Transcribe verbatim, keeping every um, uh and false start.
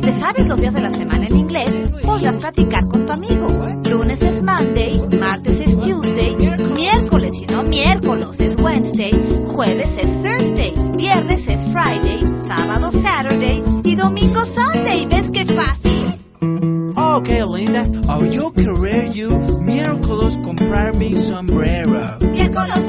te sabes los días de la semana en inglés, podrás platicar con tu amigo. Lunes es Monday, martes es Tuesday, miércoles y no miércoles es Wednesday, jueves es Thursday, viernes es Friday, sábado Saturday y domingo Sunday. ¿Ves qué fácil? Okay, Linda, oh, yo querer you miércoles comprar mi sombrero. Miércoles